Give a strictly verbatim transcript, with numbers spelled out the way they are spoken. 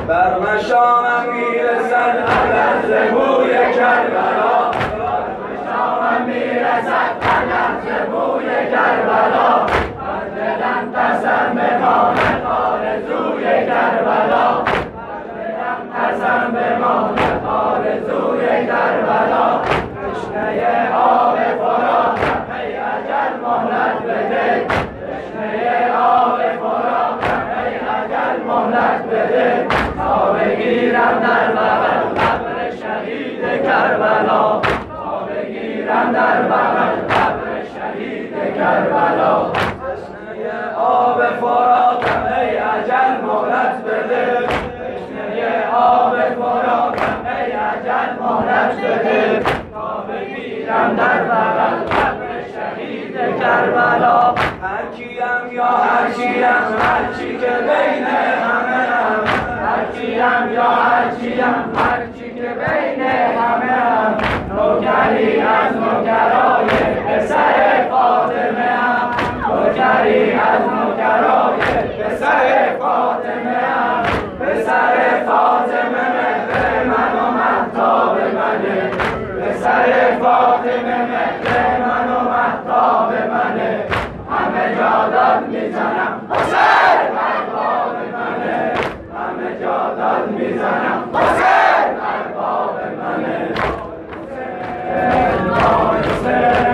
بر مشامم میرسد هر لحظه بوی کربلا، بر مشامم میرسد هر لحظه بوی کربلا، بر دلم قسم بماند آرزوی کربلا، بر دلم قسم بماند آرزوی کربلا. تشنه آب فراقم ای اجل مهلت بده، تشنه آب فراقم ای اجل مهلت بده، تا بگیرم در بغل قبر شهید کربلا، تا بگیرم در بغل قبر شهید کربلا. تشنه آب فراقم ای اجل مهلت بده، تشنه آب فراقم ای اجل مهلت بده، تا بگیرم در بغل قبر شهید کربلا. هر کیم یا هر چیم هر چی که بین همه هم، هر کیم یا هر چیم هر چی که بین همه هم، نوکری از نوکرای پسر فاطمه هم، نوکری از نوکرای پسر فاطمه هم، پسر فاطمه مهر من و مهتاب منه، پسر فاطمه مهر من و مهتاب منه، همه جا داد میزنم حسین ارباب منه، همه جا داد میزنم حسین ارباب منه. حسین حسین